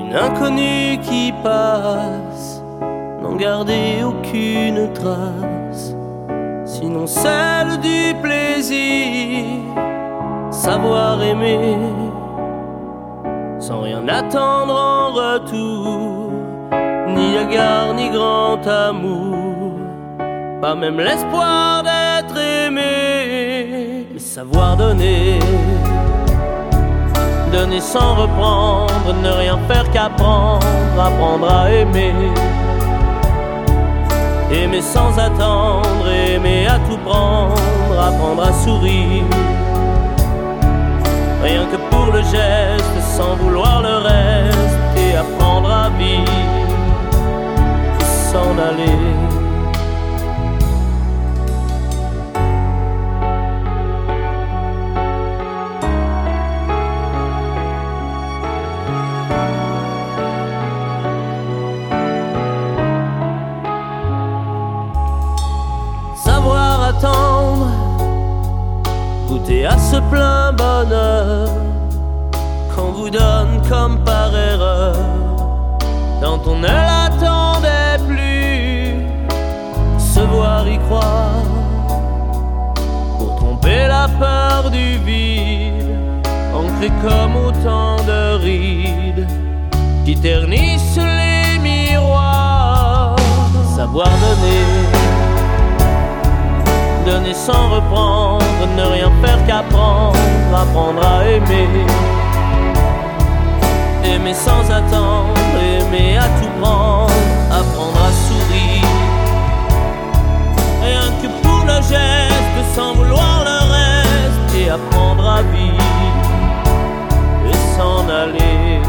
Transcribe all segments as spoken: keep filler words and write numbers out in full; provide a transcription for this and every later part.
Une inconnue qui passe, n'en garder aucune trace, sinon celle du plaisir, savoir aimer, sans rien attendre en retour, ni égard ni grand amour, pas même l'espoir d'être aimé, mais savoir donner. Donner sans reprendre, ne rien faire qu'apprendre, apprendre à aimer. Aimer sans attendre, aimer à tout prendre, apprendre à sourire. Rien que pour le geste, sans vouloir le reste, et apprendre à vivre, et s'en aller. Savoir attendre, goûter à ce plein bonheur qu'on vous donne comme par erreur, quand on ne l'attendait plus. Se voir y croire, pour tromper la peur du vide, ancré comme autant de rides qui ternissent les miroirs. Savoir donner, donner sans reprendre, ne rien faire qu'apprendre, apprendre à aimer. Aimer sans attendre, aimer à tout prendre, apprendre à sourire. Rien que pour le geste, sans vouloir le reste, et apprendre à vivre, et s'en aller.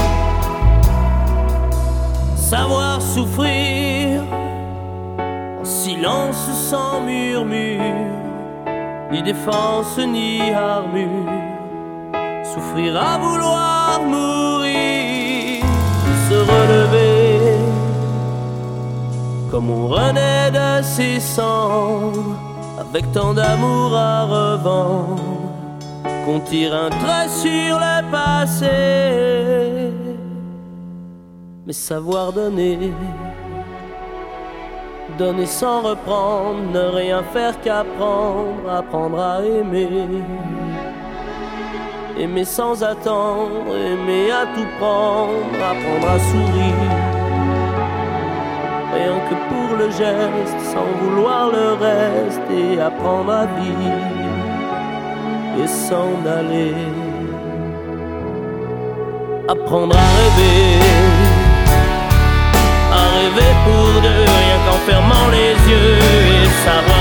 Savoir souffrir, silence sans murmure, ni défense ni armure. Souffrir à vouloir mourir, se relever, comme on renaît de ses cendres, avec tant d'amour à revendre, qu'on tire un trait sur le passé. Mais savoir donner, donner sans reprendre, ne rien faire qu'apprendre, apprendre à aimer. Aimer sans attendre, aimer à tout prendre, apprendre à sourire. Rien que pour le geste, sans vouloir le reste, et apprendre à vivre, et s'en aller. Apprendre à rêver, à rêver pour deux, rien qu'en fermant les yeux, et savoir